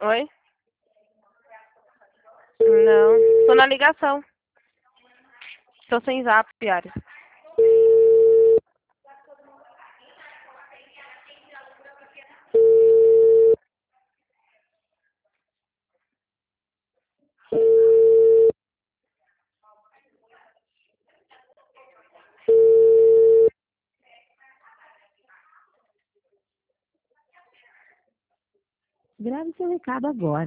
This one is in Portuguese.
Oi? Não. Tô na ligação. Tô sem zap, Ares. Grave seu recado agora.